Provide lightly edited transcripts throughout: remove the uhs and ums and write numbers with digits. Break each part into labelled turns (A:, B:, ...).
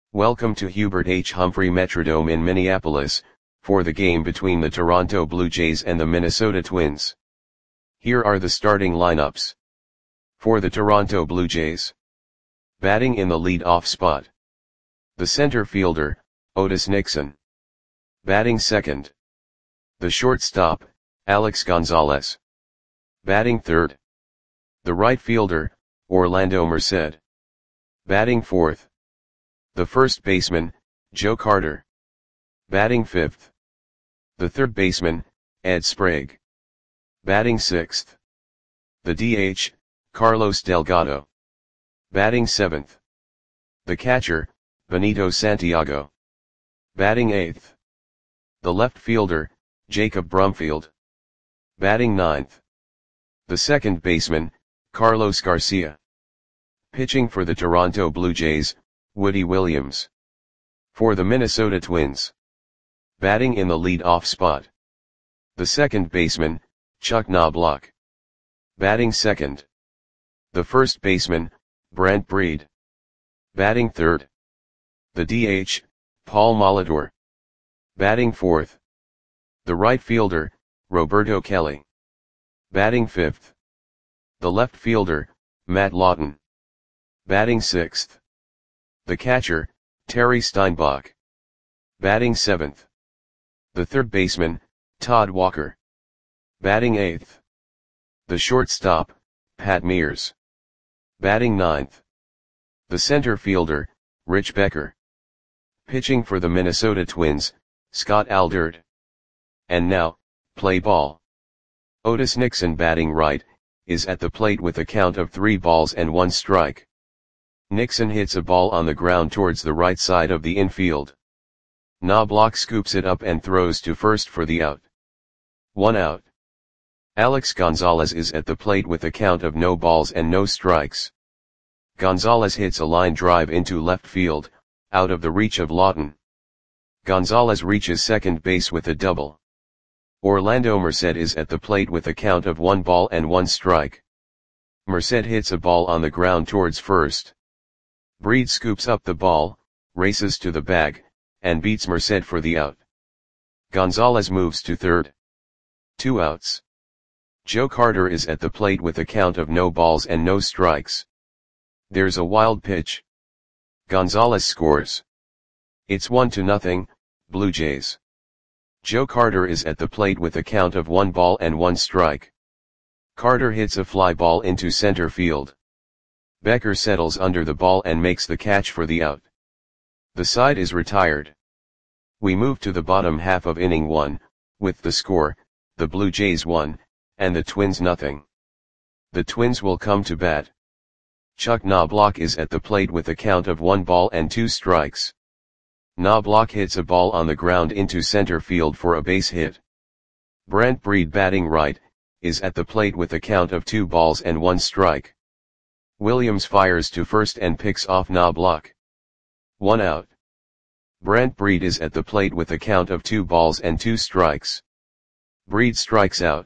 A: Welcome to Hubert H. Humphrey Metrodome in Minneapolis, for the game between the Toronto Blue Jays and the Minnesota Twins. Here are the starting lineups. For the Toronto Blue Jays. Batting in the lead-off spot. The center fielder, Otis Nixon. Batting second. The shortstop, Alex Gonzalez. Batting third. The right fielder, Orlando Merced. Batting fourth. The first baseman, Joe Carter. Batting fifth. The third baseman, Ed Sprague. Batting sixth. The DH, Carlos Delgado. Batting seventh. The catcher, Benito Santiago. Batting eighth. The left fielder, Jacob Brumfield. Batting ninth. The second baseman, Carlos Garcia. Pitching for the Toronto Blue Jays, Woody Williams. For the Minnesota Twins. Batting in the lead-off spot. The second baseman, Chuck Knobloch. Batting second. The first baseman, Brent Breed. Batting third. The DH, Paul Molitor. Batting fourth. The right fielder, Roberto Kelly. Batting fifth. The left fielder, Matt Lawton. Batting sixth. The catcher, Terry Steinbach. Batting seventh. The third baseman, Todd Walker. Batting eighth. The shortstop, Pat Mears. Batting ninth. The center fielder, Rich Becker. Pitching for the Minnesota Twins, Scott Alderd. And now, play ball. Otis Nixon batting right, is at the plate with a count of 3 balls and 1 strike. Nixon hits a ball on the ground towards the right side of the infield. Knobloch scoops it up and throws to first for the out. 1 out. Alex Gonzalez is at the plate with a count of no balls and no strikes. Gonzalez hits a line drive into left field, out of the reach of Lawton. Gonzalez reaches second base with a double. Orlando Merced is at the plate with a count of 1 ball and 1 strike. Merced hits a ball on the ground towards first. Breed scoops up the ball, races to the bag, and beats Merced for the out. Gonzalez moves to third. 2 outs. Joe Carter is at the plate with a count of no balls and no strikes. There's a wild pitch. Gonzalez scores. It's 1-0, Blue Jays. Joe Carter is at the plate with a count of 1 ball and 1 strike. Carter hits a fly ball into center field. Becker settles under the ball and makes the catch for the out. The side is retired. We move to the bottom half of inning 1, with the score, the Blue Jays 1, and the Twins 0. The Twins will come to bat. Chuck Knobloch is at the plate with a count of 1 ball and 2 strikes. Knobloch hits a ball on the ground into center field for a base hit. Brent Breed batting right, is at the plate with a count of 2 balls and 1 strike. Williams fires to first and picks off Knobloch. 1 out. Brent Breed is at the plate with a count of 2 balls and 2 strikes. Breed strikes out.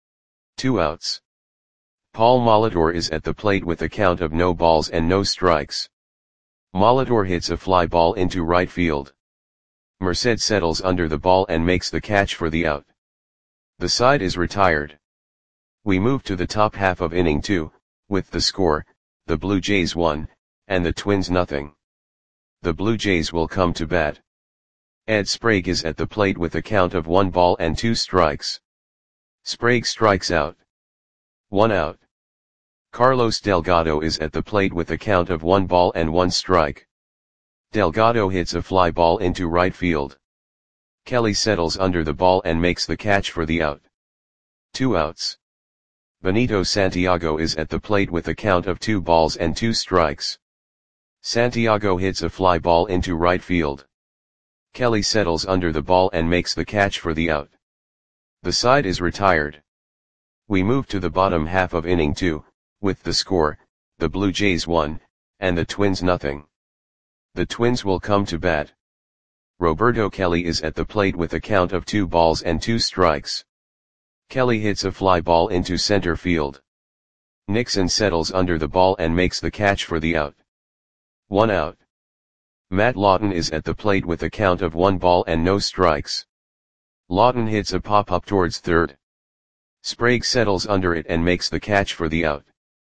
A: 2 outs. Paul Molitor is at the plate with a count of no balls and no strikes. Molitor hits a fly ball into right field. Merced settles under the ball and makes the catch for the out. The side is retired. We move to the top half of inning 2, with the score, the Blue Jays 1, and the Twins 0. The Blue Jays will come to bat. Ed Sprague is at the plate with a count of 1 ball and 2 strikes. Sprague strikes out. 1 out. Carlos Delgado is at the plate with a count of 1 ball and 1 strike. Delgado hits a fly ball into right field. Kelly settles under the ball and makes the catch for the out. 2 outs. Benito Santiago is at the plate with a count of 2 balls and 2 strikes. Santiago hits a fly ball into right field. Kelly settles under the ball and makes the catch for the out. The side is retired. We move to the bottom half of inning 2, with the score, the Blue Jays 1, and the Twins 0. The Twins will come to bat. Roberto Kelly is at the plate with a count of 2 balls and 2 strikes. Kelly hits a fly ball into center field. Nixon settles under the ball and makes the catch for the out. 1 out. Matt Lawton is at the plate with a count of 1 ball and no strikes. Lawton hits a pop-up towards third. Sprague settles under it and makes the catch for the out.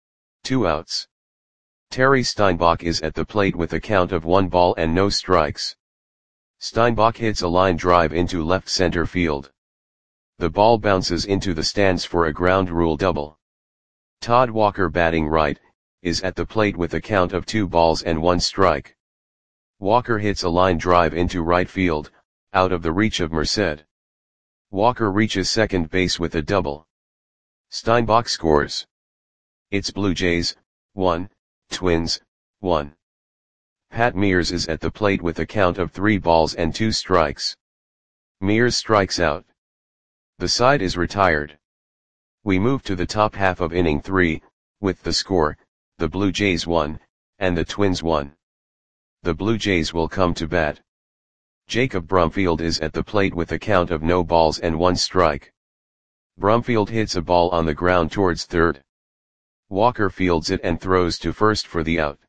A: 2 outs. Terry Steinbach is at the plate with a count of 1 ball and no strikes. Steinbach hits a line drive into left center field. The ball bounces into the stands for a ground rule double. Todd Walker, batting right, is at the plate with a count of 2 balls and 1 strike. Walker hits a line drive into right field, out of the reach of Merced. Walker reaches second base with a double. Steinbach scores. It's Blue Jays, 1, Twins, 1. Pat Mears is at the plate with a count of 3 balls and 2 strikes. Mears strikes out. The side is retired. We move to the top half of inning 3, with the score, the Blue Jays 1, and the Twins 1. The Blue Jays will come to bat. Jacob Brumfield is at the plate with a count of no balls and 1 strike. Brumfield hits a ball on the ground towards third. Walker fields it and throws to first for the out.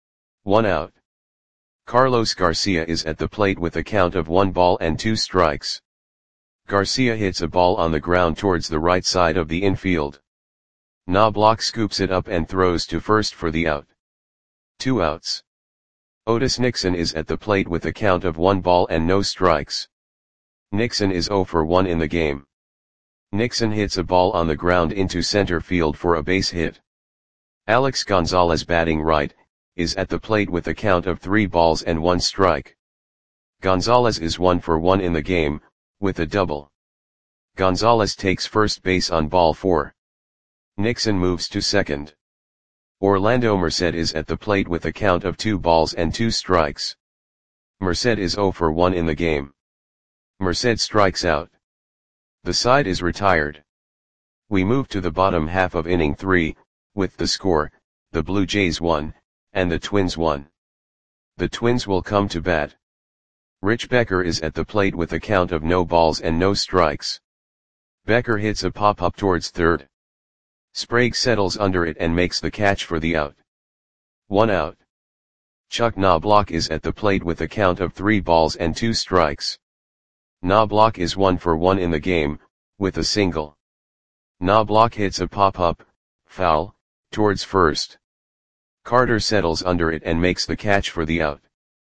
A: 1 out. Carlos Garcia is at the plate with a count of 1 ball and 2 strikes. Garcia hits a ball on the ground towards the right side of the infield. Knobloch scoops it up and throws to first for the out. 2 outs. Otis Nixon is at the plate with a count of 1 ball and no strikes. Nixon is 0 for 1 in the game. Nixon hits a ball on the ground into center field for a base hit. Alex Gonzalez, batting right, is at the plate with a count of 3 balls and 1 strike. Gonzalez is 1 for 1 in the game, with a double. Gonzalez takes first base on ball 4. Nixon moves to second. Orlando Merced is at the plate with a count of 2 balls and 2 strikes. Merced is 0 for 1 in the game. Merced strikes out. The side is retired. We move to the bottom half of inning 3, with the score, the Blue Jays 1, and the Twins 1. The Twins will come to bat. Rich Becker is at the plate with a count of no balls and no strikes. Becker hits a pop-up towards third. Sprague settles under it and makes the catch for the out. 1 out. Chuck Knobloch is at the plate with a count of 3 balls and 2 strikes. Knobloch is 1 for 1 in the game, with a single. Knobloch hits a pop-up, foul, towards first. Carter settles under it and makes the catch for the out.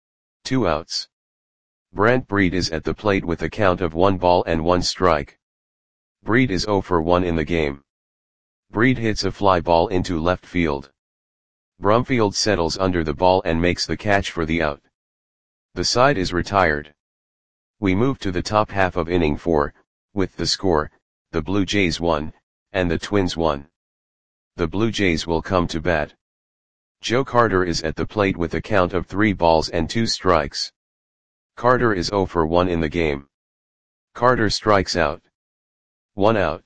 A: 2 outs. Brent Breed is at the plate with a count of 1 ball and 1 strike. Breed is 0 for 1 in the game. Breed hits a fly ball into left field. Brumfield settles under the ball and makes the catch for the out. The side is retired. We move to the top half of inning 4, with the score, the Blue Jays 1, and the Twins 1. The Blue Jays will come to bat. Joe Carter is at the plate with a count of 3 balls and 2 strikes. Carter is 0 for 1 in the game. Carter strikes out. 1 out.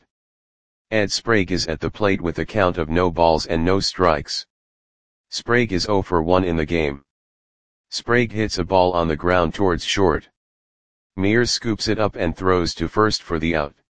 A: Ed Sprague is at the plate with a count of no balls and no strikes. Sprague is 0 for 1 in the game. Sprague hits a ball on the ground towards short. Mears scoops it up and throws to first for the out.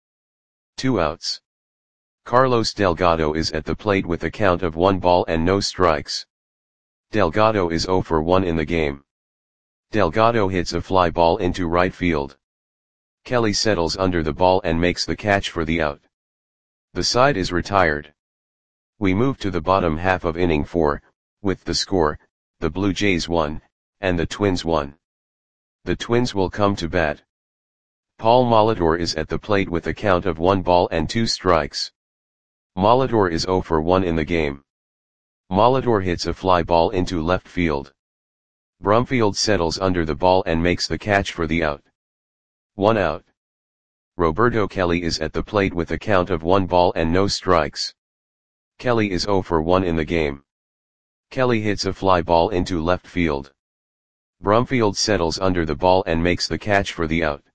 A: 2 outs. Carlos Delgado is at the plate with a count of 1 ball and no strikes. Delgado is 0 for 1 in the game. Delgado hits a fly ball into right field. Kelly settles under the ball and makes the catch for the out. The side is retired. We move to the bottom half of inning 4, with the score, the Blue Jays 1, and the Twins 1. The Twins will come to bat. Paul Molitor is at the plate with a count of 1 ball and 2 strikes. Molitor is 0 for 1 in the game. Molitor hits a fly ball into left field. Brumfield settles under the ball and makes the catch for the out. 1 out. Roberto Kelly is at the plate with a count of 1 ball and no strikes. Kelly is 0 for 1 in the game. Kelly hits a fly ball into left field. Brumfield settles under the ball and makes the catch for the out.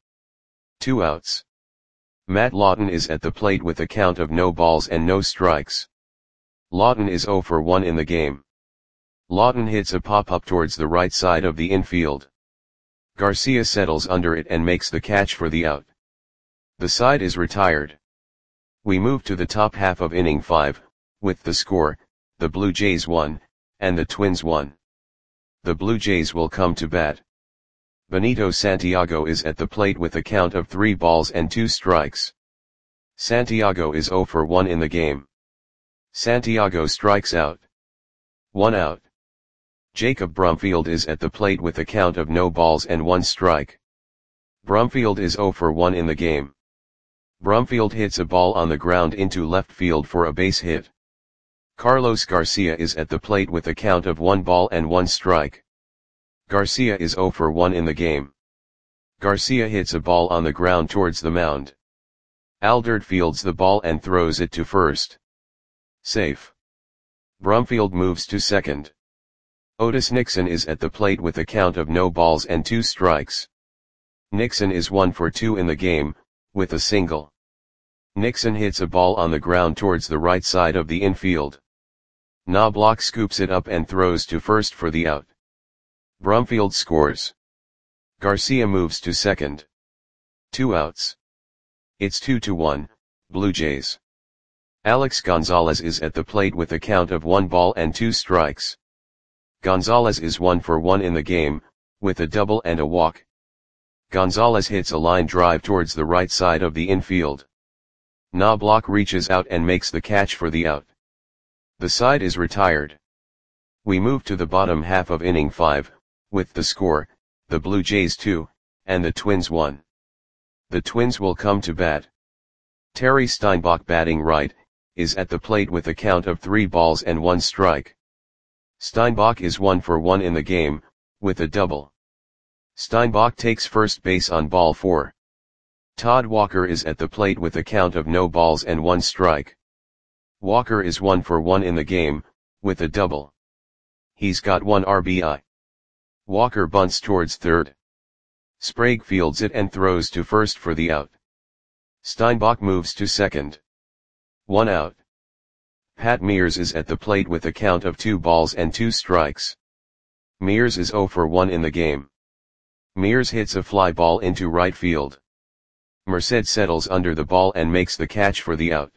A: 2 outs. Matt Lawton is at the plate with a count of no balls and no strikes. Lawton is 0 for 1 in the game. Lawton hits a pop-up towards the right side of the infield. Garcia settles under it and makes the catch for the out. The side is retired. We move to the top half of inning 5, with the score, the Blue Jays 1, and the Twins 1. The Blue Jays will come to bat. Benito Santiago is at the plate with a count of 3 balls and 2 strikes. Santiago is 0 for 1 in the game. Santiago strikes out. 1 out. Jacob Brumfield is at the plate with a count of no balls and 1 strike. Brumfield is 0 for 1 in the game. Brumfield hits a ball on the ground into left field for a base hit. Carlos Garcia is at the plate with a count of 1 ball and 1 strike. Garcia is 0 for 1 in the game. Garcia hits a ball on the ground towards the mound. Aldert fields the ball and throws it to first. Safe. Brumfield moves to second. Otis Nixon is at the plate with a count of no balls and 2 strikes. Nixon is 1 for 2 in the game, with a single. Nixon hits a ball on the ground towards the right side of the infield. Knobloch scoops it up and throws to first for the out. Brumfield scores. Garcia moves to second. 2 outs. It's 2-1, Blue Jays. Alex Gonzalez is at the plate with a count of 1 ball and 2 strikes. Gonzalez is 1 for 1 in the game, with a double and a walk. Gonzalez hits a line drive towards the right side of the infield. Knobloch reaches out and makes the catch for the out. The side is retired. We move to the bottom half of inning 5, with the score, the Blue Jays 2, and the Twins 1. The Twins will come to bat. Terry Steinbach, batting right, is at the plate with a count of 3 balls and 1 strike. Steinbach is 1 for 1 in the game, with a double. Steinbach takes first base on ball 4. Todd Walker is at the plate with a count of no balls and 1 strike. Walker is 1 for 1 in the game, with a double. He's got 1 RBI. Walker bunts towards third. Sprague fields it and throws to first for the out. Steinbach moves to second. 1 out. Pat Mears is at the plate with a count of 2 balls and 2 strikes. Mears is 0 for 1 in the game. Mears hits a fly ball into right field. Merced settles under the ball and makes the catch for the out.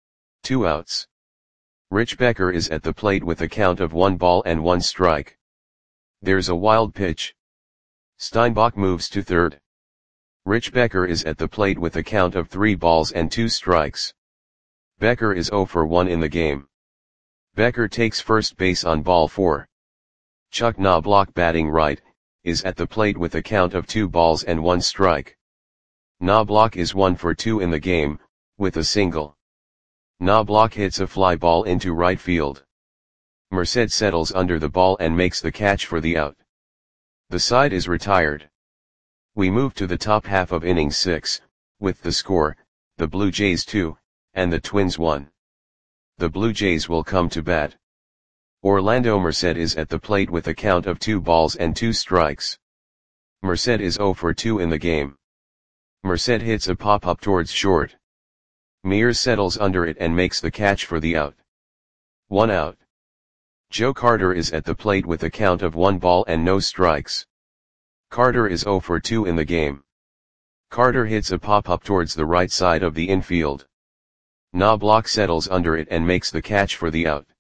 A: 2 outs. Rich Becker is at the plate with a count of 1 ball and 1 strike. There's a wild pitch. Steinbach moves to third. Rich Becker is at the plate with a count of 3 balls and 2 strikes. Becker is 0 for 1 in the game. Becker takes first base on ball 4. Chuck Knobloch, batting right, is at the plate with a count of 2 balls and 1 strike. Knobloch is 1 for 2 in the game, with a single. Knobloch hits a fly ball into right field. Merced settles under the ball and makes the catch for the out. The side is retired. We move to the top half of inning 6, with the score, the Blue Jays 2, and the Twins 1. The Blue Jays will come to bat. Orlando Merced is at the plate with a count of 2 balls and 2 strikes. Merced is 0 for 2 in the game. Merced hits a pop-up towards short. Mears settles under it and makes the catch for the out. 1 out. Joe Carter is at the plate with a count of 1 ball and no strikes. Carter is 0 for 2 in the game. Carter hits a pop-up towards the right side of the infield. Knobloch settles under it and makes the catch for the out.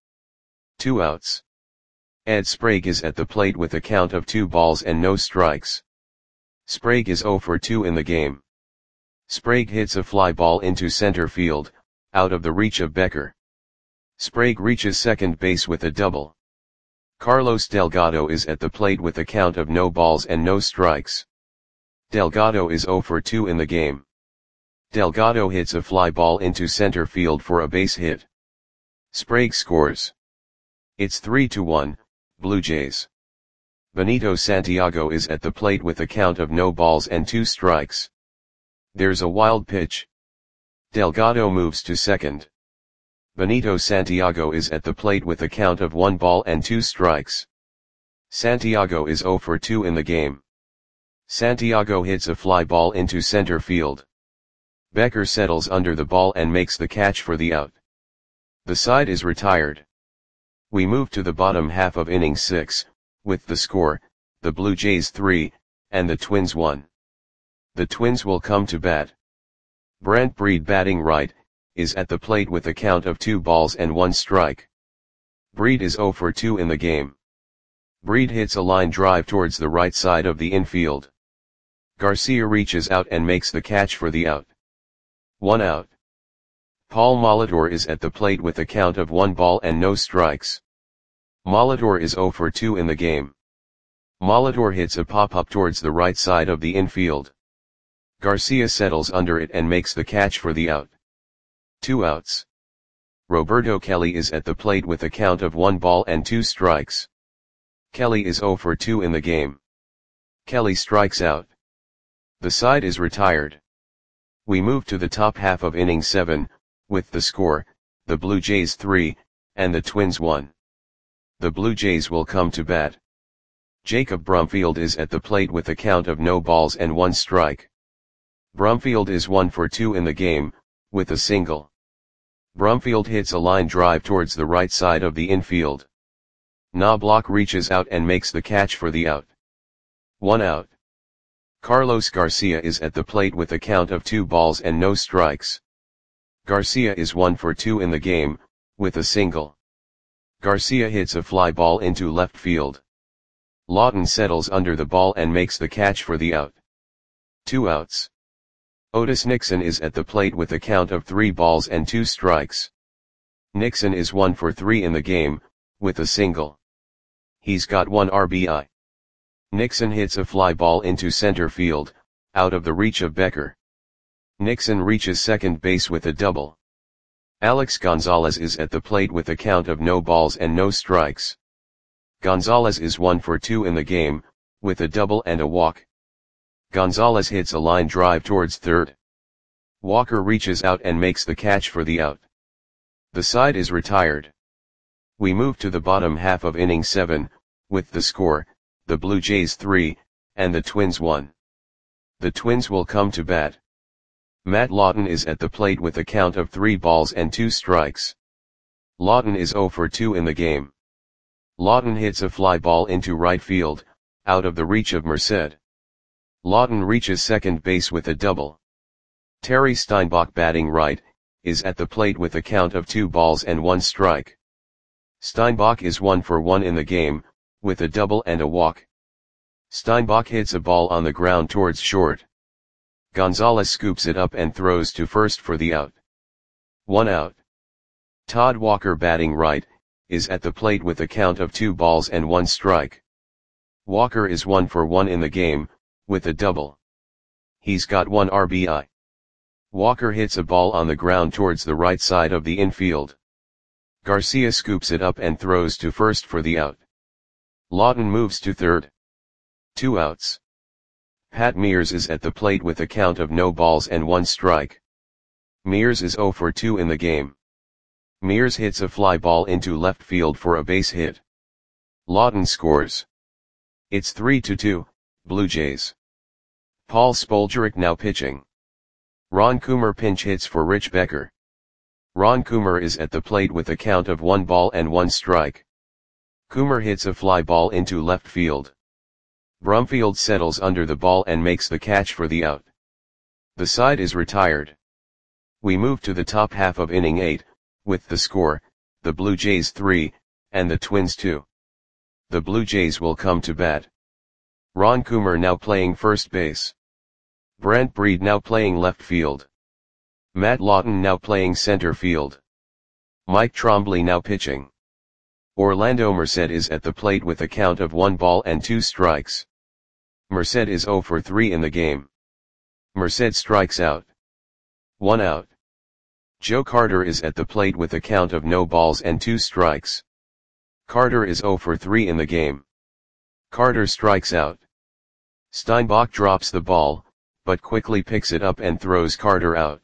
A: 2 outs. Ed Sprague is at the plate with a count of 2 balls and no strikes. Sprague is 0 for 2 in the game. Sprague hits a fly ball into center field, out of the reach of Becker. Sprague reaches second base with a double. Carlos Delgado is at the plate with a count of no balls and no strikes. Delgado is 0 for 2 in the game. Delgado hits a fly ball into center field for a base hit. Sprague scores. It's 3-1, Blue Jays. Benito Santiago is at the plate with a count of no balls and 2 strikes. There's a wild pitch. Delgado moves to second. Benito Santiago is at the plate with a count of 1 ball and 2 strikes. Santiago is 0 for 2 in the game. Santiago hits a fly ball into center field. Becker settles under the ball and makes the catch for the out. The side is retired. We move to the bottom half of inning 6, with the score, the Blue Jays 3, and the Twins 1. The Twins will come to bat. Brent Breed, batting right, is at the plate with a count of 2 balls and 1 strike. Breed is 0 for 2 in the game. Breed hits a line drive towards the right side of the infield. Garcia reaches out and makes the catch for the out. 1 out. Paul Molitor is at the plate with a count of 1 ball and no strikes. Molitor is 0 for 2 in the game. Molitor hits a pop-up towards the right side of the infield. Garcia settles under it and makes the catch for the out. 2 outs. Roberto Kelly is at the plate with a count of 1 ball and 2 strikes. Kelly is 0 for 2 in the game. Kelly strikes out. The side is retired. We move to the top half of inning 7, with the score, the Blue Jays 3, and the Twins 1. The Blue Jays will come to bat. Jacob Brumfield is at the plate with a count of no balls and 1 strike. Brumfield is 1 for 2 in the game, with a single. Brumfield hits a line drive towards the right side of the infield. Knobloch reaches out and makes the catch for the out. 1 out. Carlos Garcia is at the plate with a count of 2 balls and no strikes. Garcia is 1 for 2 in the game, with a single. Garcia hits a fly ball into left field. Lawton settles under the ball and makes the catch for the out. 2 outs. Otis Nixon is at the plate with a count of 3 balls and 2 strikes. Nixon is 1 for 3 in the game, with a single. He's got 1 RBI. Nixon hits a fly ball into center field, out of the reach of Becker. Nixon reaches second base with a double. Alex Gonzalez is at the plate with a count of no balls and no strikes. Gonzalez is 1 for 2 in the game, with a double and a walk. Gonzalez hits a line drive towards third. Walker reaches out and makes the catch for the out. The side is retired. We move to the bottom half of inning 7, with the score, the Blue Jays 3, and the Twins 1. The Twins will come to bat. Matt Lawton is at the plate with a count of 3 balls and 2 strikes. Lawton is 0 for 2 in the game. Lawton hits a fly ball into right field, out of the reach of Merced. Lawton reaches second base with a double. Terry Steinbach, batting right, is at the plate with a count of 2 balls and 1 strike. Steinbach is 1 for 1 in the game, with a double and a walk. Steinbach hits a ball on the ground towards short. Gonzalez scoops it up and throws to first for the out. 1 out. Todd Walker, batting right, is at the plate with a count of 2 balls and 1 strike. Walker is 1 for 1 in the game, with a double. He's got 1 RBI. Walker hits a ball on the ground towards the right side of the infield. Garcia scoops it up and throws to first for the out. Lawton moves to third. 2 outs. Pat Mears is at the plate with a count of no balls and 1 strike. Mears is 0 for 2 in the game. Mears hits a fly ball into left field for a base hit. Lawton scores. It's 3-2, Blue Jays. Paul Spoljaric now pitching. Ron Coomer pinch hits for Rich Becker. Ron Coomer is at the plate with a count of 1 ball and 1 strike. Coomer hits a fly ball into left field. Brumfield settles under the ball and makes the catch for the out. The side is retired. We move to the top half of inning 8, with the score, the Blue Jays 3, and the Twins 2. The Blue Jays will come to bat. Ron Coomer now playing first base. Brent Breed now playing left field. Matt Lawton now playing center field. Mike Trombley now pitching. Orlando Merced is at the plate with a count of 1 ball and 2 strikes. Merced is 0 for 3 in the game. Merced strikes out. 1 out. Joe Carter is at the plate with a count of no balls and 2 strikes. Carter is 0 for 3 in the game. Carter strikes out. Steinbach drops the ball, but quickly picks it up and throws Carter out.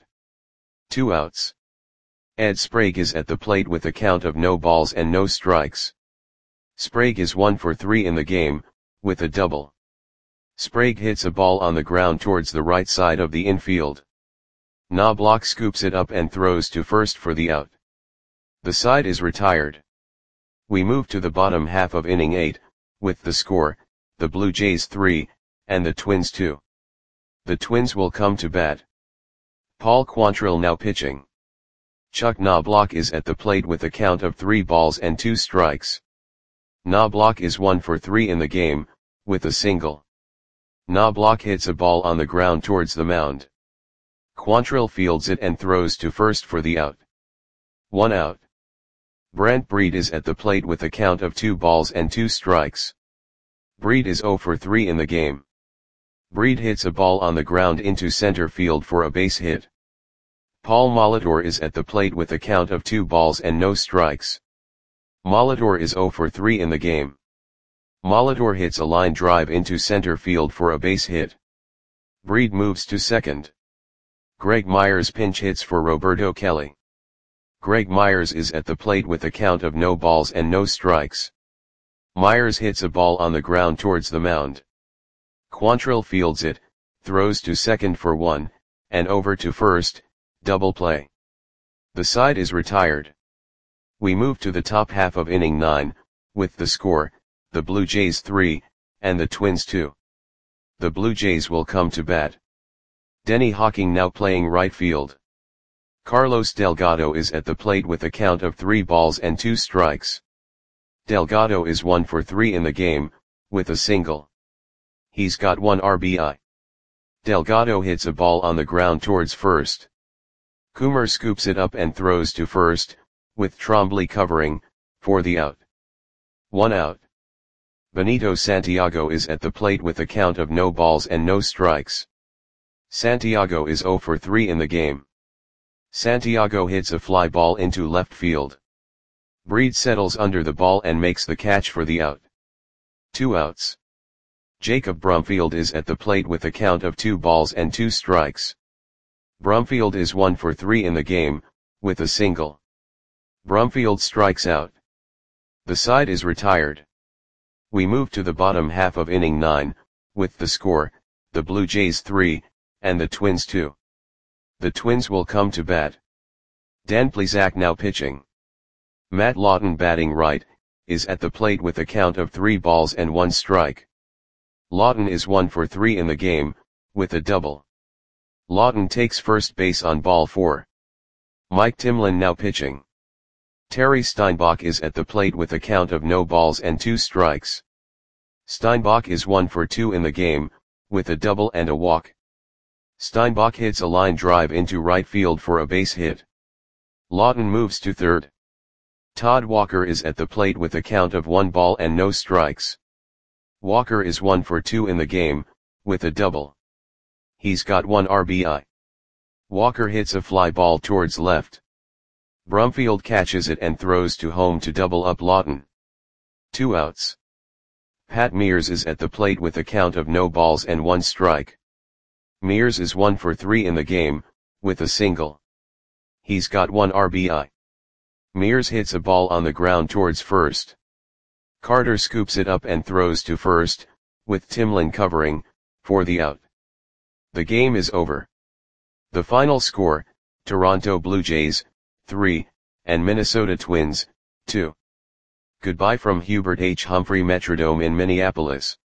A: 2 outs. Ed Sprague is at the plate with a count of no balls and no strikes. Sprague is 1 for 3 in the game, with a double. Sprague hits a ball on the ground towards the right side of the infield. Knobloch scoops it up and throws to first for the out. The side is retired. We move to the bottom half of inning 8, with the score, the Blue Jays 3, and the Twins 2. The Twins will come to bat. Paul Quantrill now pitching. Chuck Knobloch is at the plate with a count of 3 balls and 2 strikes. Knobloch is 1 for 3 in the game, with a single. Knobloch hits a ball on the ground towards the mound. Quantrill fields it and throws to first for the out. 1 out. Brent Breed is at the plate with a count of 2 balls and 2 strikes. Breed is 0 for 3 in the game. Breed hits a ball on the ground into center field for a base hit. Paul Molitor is at the plate with a count of 2 balls and no strikes. Molitor is 0 for 3 in the game. Molitor hits a line drive into center field for a base hit. Breed moves to second. Greg Myers pinch hits for Roberto Kelly. Greg Myers is at the plate with a count of no balls and no strikes. Myers hits a ball on the ground towards the mound. Quantrill fields it, throws to second for 1, and over to first, double play. The side is retired. We move to the top half of inning 9, with the score, the Blue Jays 3, and the Twins 2. The Blue Jays will come to bat. Denny Hawking now playing right field. Carlos Delgado is at the plate with a count of 3 balls and 2 strikes. Delgado is 1 for 3 in the game, with a single. He's got 1 RBI. Delgado hits a ball on the ground towards first. Coomer scoops it up and throws to first, with Trombley covering, for the out. 1 out. Benito Santiago is at the plate with a count of no balls and no strikes. Santiago is 0 for 3 in the game. Santiago hits a fly ball into left field. Breed settles under the ball and makes the catch for the out. 2 outs. Jacob Brumfield is at the plate with a count of 2 balls and 2 strikes. Brumfield is 1 for 3 in the game, with a single. Brumfield strikes out. The side is retired. We move to the bottom half of inning 9, with the score, the Blue Jays 3, and the Twins 2. The Twins will come to bat. Dan Plesac now pitching. Matt Lawton batting right, is at the plate with a count of 3 balls and 1 strike. Lawton is 1 for 3 in the game, with a double. Lawton takes first base on ball 4. Mike Timlin now pitching. Terry Steinbach is at the plate with a count of no balls and 2 strikes. Steinbach is 1 for 2 in the game, with a double and a walk. Steinbach hits a line drive into right field for a base hit. Lawton moves to third. Todd Walker is at the plate with a count of 1 ball and no strikes. Walker is 1 for 2 in the game, with a double. He's got 1 RBI. Walker hits a fly ball towards left. Brumfield catches it and throws to home to double up Lawton. 2 outs. Pat Mears is at the plate with a count of no balls and 1 strike. Mears is 1 for 3 in the game, with a single. He's got 1 RBI. Mears hits a ball on the ground towards first. Carter scoops it up and throws to first, with Timlin covering, for the out. The game is over. The final score, Toronto Blue Jays, 3, and Minnesota Twins, 2. Goodbye from Hubert H. Humphrey Metrodome in Minneapolis.